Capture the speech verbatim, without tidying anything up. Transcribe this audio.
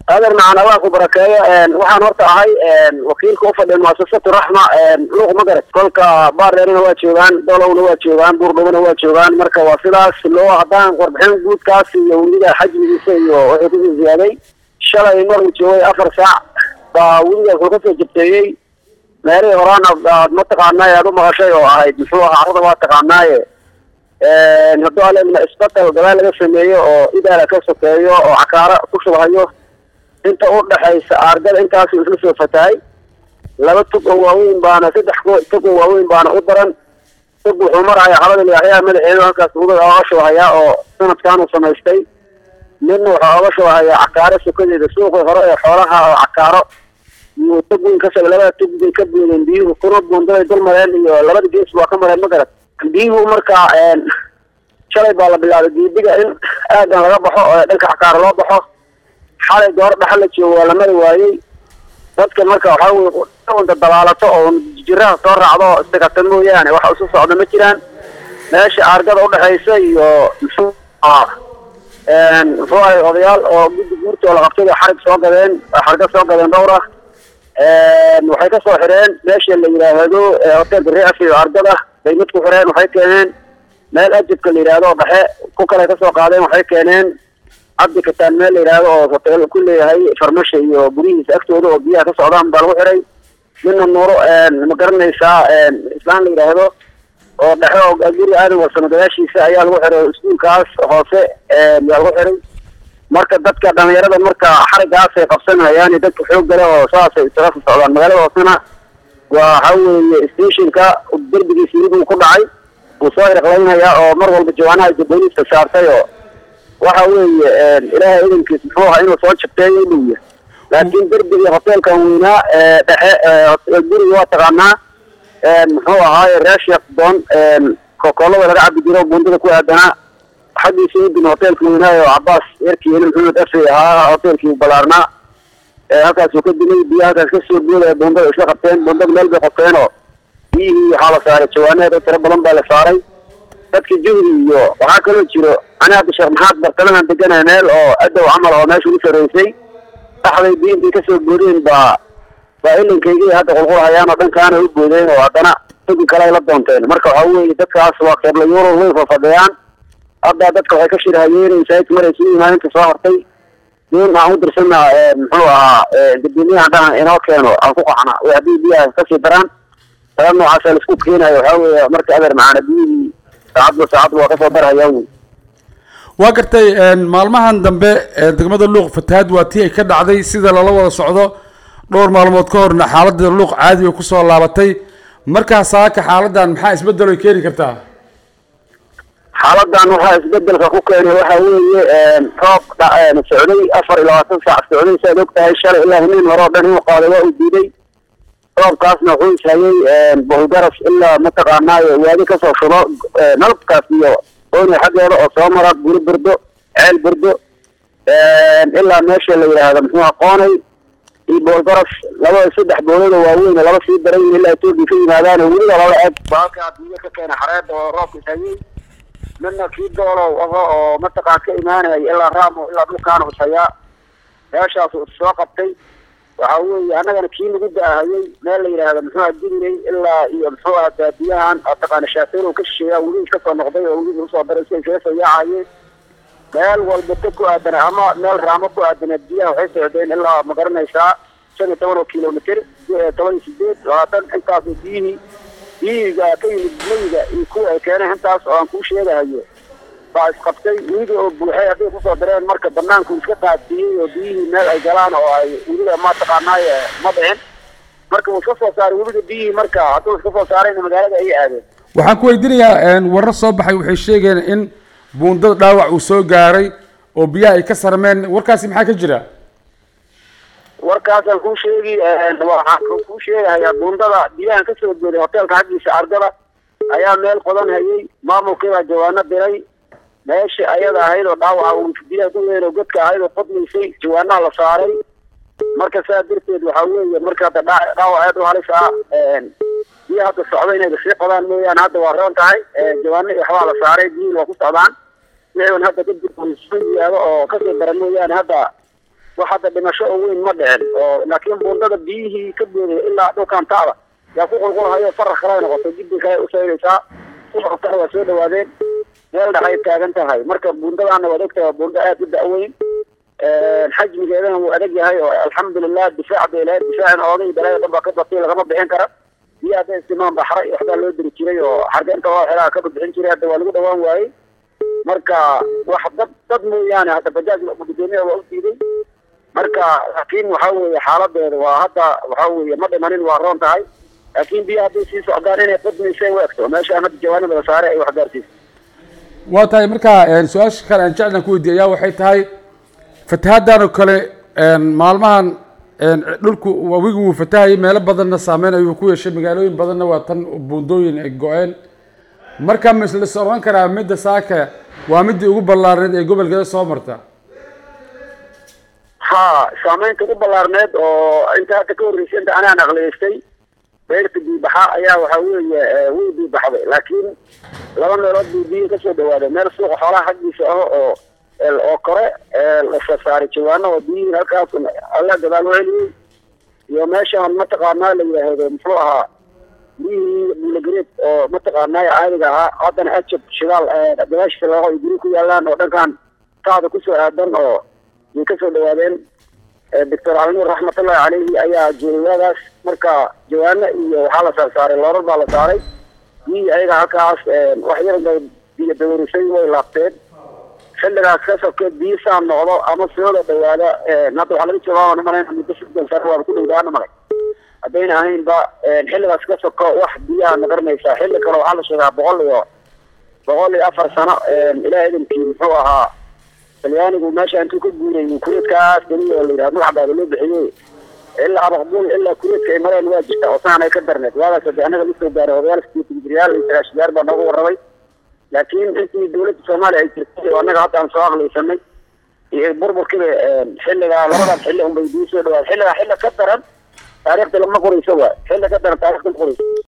هذا معنا الله كبركاية وحن ورطة هاي وكيل كوفة للمؤسسة الرحمة لغة مقرد كلك بارين هو تشوغان دولة هو تشوغان بوردوان هو تشوغان مركا واصلة سلوه عطان قربحين قود كاسي ووليدا حجم يسي وعيدي زيادي شلا يمر وتشوي أفر ساعة فوليدا كوفة جبتيي ماري ورانا متقعنا يا دوما غشي وهاي بسوها عرضة متقعنا نبدو على من إسباطة وقبال لسميه وإذا لكسوكيه وعكارة كشوهيه انت اوضح حيث ارجل انت اسو اسو فتاي لaba tug oo waaweyn baana saddex tug oo waaweyn baana u daran tug wuxuu marayaa xalada ilaahay madaxeeda halkaas ugu daawasho haya oo sanadkan uu samaystay ninna waxa uga soo haya cakaaro suuqeeda suuqa hore ee xoolaha oo cakaaro iyo tugin ka soo laba tug ka buuleen biyuhu kuna boonday dul mareen iyo labada gees waa ka mareen magarad biyuhu marka een shalay baa la bilaabay diidiga in aadan laga baxo oo dhanka cakaaro loo baxo xalay door dhaxal la joogo la mari waayay dadka marka waxa uu inta dalaalato oo jiraha soo raacdo istaga mooyaane waxa uu soo socdo ma jiraan meesha argada u dhaxaysa iyo ah een fooy odayaal oo guddi guurto la qabtay xarig soo gadeen xarga soo gadeen dhowra een waxay ka soo xireen meesha la yiraahdo hotel Riyaasi iyo argada bay mid ku xireen waxay keeneen meel ajibka la yiraahdo dhaxe ku kale ka soo qaadeen waxay keeneen عبد كتان مال يراهو oo hotel kulli yahay farmasho iyo gurihiisa agtooda oo biyaha ka socdaan bal u xiray min nuur een ma garanaysa een islaan yiraahdo oo dhaxo guri aad u sanadaashiisa ayaa lagu xiray iskuulkaas hoose ee lagu xiray marka dadka dhalinyarada marka xarigaas ay qabsanayaan dadka xoog gale oo saas ay isla socdaan magaalada hoosena waa haween stationka darbigiisa uu ku dhacay oo soo irqlaynaya oo mar walba jawaanaha dibadiisa saartay oo waxa weeye ilaahay idinkiis muxuu ahaa inuu soo jabteeyo inuu laakiin darbiga hotelka weena ee dhaxe guriga waa taqaanaa ee muxuu ahaa raashid don ee kokolada laga cabi jiro bundada ku aadana xadiisi in hotelka weena oo Abbas eerkii Maxamed Afi ahaa hotelkii balaarna ee halkaas uu ka dilay biyaha ka soo buuray bundada isla qabteen bundada meel bay qabteen oo biyihii xaala saaray jawaanada tiro badan baa la saaray dadkii joogi iyo waxa kale jiro ana hadda Sheekh Maxamed Bartalaha deganaa meel oo adow amal oo meesha ugu sareysay taxday diintii ka soo gooreen ba ba ilinkeygii hadda qulqulhayaan oo dhankaana u boodeen oo hadana sidii kale la doonteen marka waxa weeye dadkaas waa qeyb la yoro way fafadiyaan hadda dadka waxay ka shirahayeen sayid maraysi maalinta soo hartay in aan u dirsanaa muxuu ahaa dibiniyaha dhan inoo keeno aan ku qaxna way hadii biyaha ka sii daraan taano aasal isku keenayo waxa weeye marka adeer macana biyihii saacad saacad waa ka soo darayaan waa gartay maalmahan dambe degmada Luuq fatahaad waa tii ka dhacday sida la wada socdo dhowr maalmood ka horna xaaladda Luuq caadi ku soo laabatay marka saaka xaaladan maxaa isbedel ay keeni kartaa xaaladan waxa isbedelka ku keenay waxa weeye roob dhacay socday afar iyo labaatan saac socday sida ogtahay shalay ilaa inuu hore dhan uu qaaday waa u diiday roobkaasna wuxuu ishaayay boolgaras ilaa mataqaanaa waadi ka soo shubo nalabkaas iyo oo xageeda oo soo mara guri burdo ceel burdo ilaa meesha la yiraahdo muxuu aqoonay iyo boolgaras laba saddex boolada waaweyn laba sii daray ilaa toogii ka yimaadaan weliba laba aad baalka biyo ka keenay xareed oo roobka ishaayay manna kii doolo oo mataqaan ka imaanay ilaa raamo ilaa dhulkaan u tayaa meeshaas uu soo qabtay waxa weeye anagana kii lagu daahayay meel la yiraahdo muxuu ajinay ilaa iyo muxuu aadaadiyahan taqaan shaafeyn oo ka shisheeya weli ka soo noqday oo weli soo daray si ay soo yaacayeen meel walba ku aadan ama meel raamo ku aadan biyaha waxay socdeen ilaa ma garanaysaa shan iyo toban kiiloomitir toban iyo sideed labaatan intaas biyihii biyiga ka yimid miyiga iyo kuwa ay keeneen intaas oo aan ku sheegayo baa isqabtay weliba oo buuxay hadii ku soo dareen marka banaanku iska qaadiyay oo biyihii meel ay galaan oo ay weliba ma taqaanay ma dhicin marka uu soo saaray weliba biyihii marka haduu iska soo saareen magaalada ay aadeen waxaan ku weydiinayaa warar soo baxay waxay sheegeen in buundada dhaawac uu soo gaaray oo biyaha ay ka sarmeen warkaasi maxaa ka jira warkaas aan ku sheegi waxaan ku sheegayaa buundada biyaha ka soo gooday hotelka xagiisa argada ayaa meel qodan hayay maamulkeeda jawaano diray meesha ayada ahayd oo dhaawaca uu biyaha ku weero godka ahayd oo qodnaysay jawaanaha la saaray marka saa darteed waxa weeye marka dhaawac aad u halis ah biyaha ka socday inay si qodaan mooyaan hadda waa roon tahay jawaano waxba la saaray biyaha waa ku socdaan wixii hadda ka dib oo ka soo daran mooyaan hadda وحتى بمشاء وين مدعن لكن بندق بيه كبير إلا دو كان تعب يقول قولها هي فرق خلانا قصة جدا كي أسير إساء وحطها وسيد وادين يلا هاي كاغنتا هاي مركب بندق أنا ودكت بندقات الدعوين الحجم جيدنا وأدقي هاي الحمد لله الدفاع بإله الدفاع الأوضي بلاي طبعا كبه طيلة غمض بحين كرب هي هذا استمام بحرق إحدى اللي يدري كيري وحرقين كواحرها كبه بحين كيري هذا والقو دوان واي مركا واحد ضد يعني هذا بجاج مقدمية وقلتي دي مركا لكن وحاول حالات وهذا وحاول مدى منين وارون تاعي لكن بيها بيسي سعدانين يقدمي شيء وقته ماشي أنا الجوانب الأسعار أي واحد دارتيس واتاي مركا سؤال كان أن جعلنا كودي يا وحيت هاي فتهادان وكله مالمهان dhulku wabigu fatahay meel badan saameyn ayuu ku yeeshay magaalooyin badan waa tan buundooyin ay go'een marka misla sooran kara midda saaka waa midii ugu ballaarneed ee gobolka soo marta ha saameynta ugu ballaarneed oo inta ka horeysay inta ana naqleystay beerta biibaxa ayaa waxa weeye wuu biibaxday laakiin laba meelood biibiyo ka soo dhawaaday meel suuq xoolaha xaqiisa ah oo oo kore la saaray jawaano oo biyo halkaas alla gadaal weeyay iyo meesha ma taqaanaa la yiraahdo muxuu ahaa biyo lagreed oo ma taqaanaa caadiga ah hadan ajab shidaal gadaashiisa laga guri ku yaalaan oo dhankan taada ku soo aadan oo ay ka soo dhawaadeen doctor Ali rahmatullahi alayhi ayaa jeeladaas marka jawaano iyo waxa la saaray loorar baa la saaray biyo ayaga halkaas wax yar biyo dawrisay way laabteen xilligaas ka soo biisa noqdo ama soo dhawaada nabad waxa laga jawaabo mareen muddo sidoo kale waa ku dhawaan maray hadayna ahayn ba xilligaas ka soo wax biyaha naqarnaysa xilli kale waxa la sheegaa boqol iyo boqol iyo afar sano ilaa idinkii muxuu ahaa talyaanigu meesha intuu ku guuray kureedkaas kaliya oo la yiraahdo magacda loo bixiyay ilaa maqbuul ilaa kureedka ay mareen waa jirta oo saanay ka darneed waadaas anaga la soo gaaray odayaashii riyaal iyo taraashiyar baa nagu warramay laakiin intii dawladda Soomaaliya ay jirtay oo anaga hadda aan soo aqleysanay iyo burburkii xilliga labada xilli un bay soo dhawaad xilliga xilli ka daran taariikhda lama qorayso waa xilli ka daran taariikhda qorayso